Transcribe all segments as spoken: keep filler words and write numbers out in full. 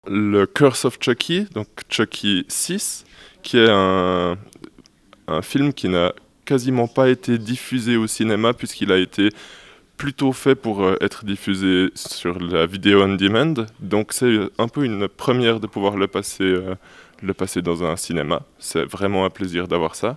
Le Curse of Chucky, donc Chucky six, qui est un, un film qui n'a quasiment pas été diffusé au cinéma puisqu'il a été plutôt fait pour euh, être diffusé sur la vidéo on demand. Donc c'est un peu une première de pouvoir le passer, euh, le passer dans un cinéma. C'est vraiment un plaisir d'avoir ça.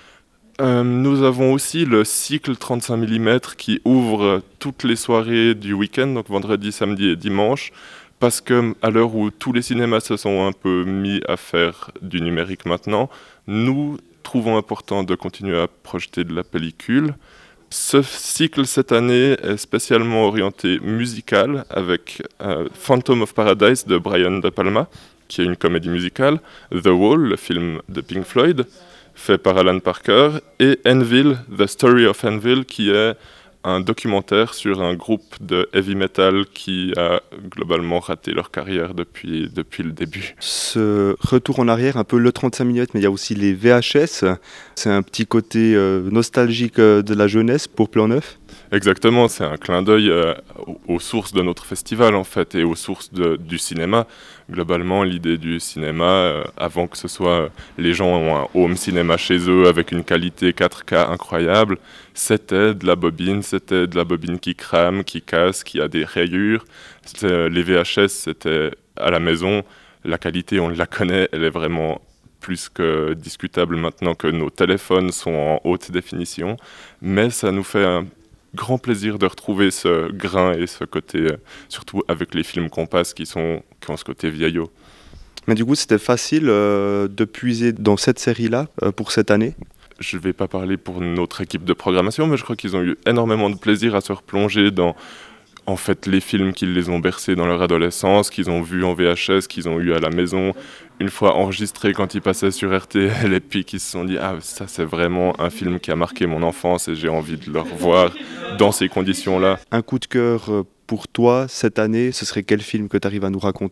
Euh, nous avons aussi le cycle trente-cinq millimètres qui ouvre toutes les soirées du week-end, donc vendredi, samedi et dimanche, parce que à l'heure où tous les cinémas se sont un peu mis à faire du numérique maintenant, nous trouvons important de continuer à projeter de la pellicule. Ce cycle cette année est spécialement orienté musical avec euh, Phantom of Paradise de Brian De Palma, qui est une comédie musicale, The Wall, le film de Pink Floyd, fait par Alan Parker, et Anvil, The Story of Anvil, qui est un documentaire sur un groupe de heavy metal qui a globalement raté leur carrière depuis, depuis le début. Ce retour en arrière, un peu le trente-cinq millimètres, mais il y a aussi les V H S. C'est un petit côté euh, nostalgique euh, de la jeunesse pour Plan neuf. Exactement, c'est un clin d'œil euh, aux sources de notre festival en fait et aux sources de, du cinéma. Globalement, l'idée du cinéma, euh, avant que ce soit les gens ont un home cinéma chez eux avec une qualité quatre K incroyable, c'était de la bobine, c'était de la bobine qui crame, qui casse, qui a des rayures. C'était, les V H S, c'était à la maison. La qualité, on la connaît, elle est vraiment plus que discutable maintenant que nos téléphones sont en haute définition. Mais ça nous fait un grand plaisir de retrouver ce grain et ce côté, euh, surtout avec les films qu'on passe qui, sont, qui ont ce côté vieillot. Mais du coup, c'était facile euh, de puiser dans cette série-là euh, pour cette année. Je ne vais pas parler pour notre équipe de programmation, mais je crois qu'ils ont eu énormément de plaisir à se replonger dans en fait, les films qui les ont bercés dans leur adolescence, qu'ils ont vus en V H S, qu'ils ont eu à la maison, une fois enregistrés quand ils passaient sur R T L, et puis qu'ils se sont dit « Ah, ça c'est vraiment un film qui a marqué mon enfance et j'ai envie de le revoir dans ces conditions-là ». Un coup de cœur pour toi cette année, ce serait quel film que tu arrives à nous raconter ?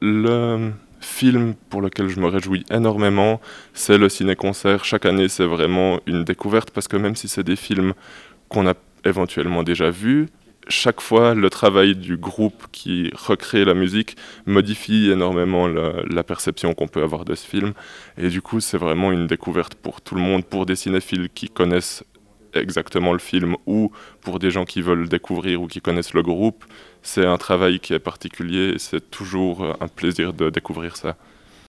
Le film pour lequel je me réjouis énormément, c'est le ciné-concert. Chaque année, c'est vraiment une découverte parce que même si c'est des films qu'on a éventuellement déjà vus, chaque fois, le travail du groupe qui recrée la musique modifie énormément la, la perception qu'on peut avoir de ce film. Et du coup, c'est vraiment une découverte pour tout le monde, pour des cinéphiles qui connaissent exactement le film ou pour des gens qui veulent le découvrir ou qui connaissent le groupe. C'est un travail qui est particulier et c'est toujours un plaisir de découvrir ça.